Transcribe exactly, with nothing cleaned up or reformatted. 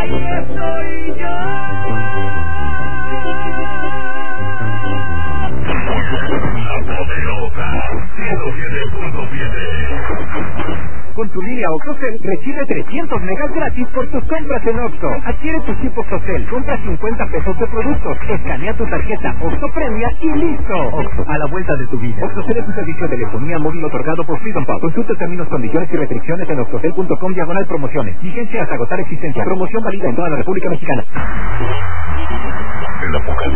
ahí estoy yo. La poderosa ciento siete punto siete. Con tu línea OXXOCEL recibe trescientos megas gratis por tus compras en Oxxo. Adquiere tu chip OXXOCEL, compra cincuenta pesos de productos, escanea tu tarjeta Oxxo Premia y listo. Oxxo, a la vuelta de tu vida. OXXOCEL es un servicio de telefonía móvil otorgado por Freedom Pub. Consulta términos, condiciones y restricciones en oxxocel punto com diagonal promociones. Vigencia hasta agotar existencia. Promoción válida en toda la República Mexicana. El apocalipsis.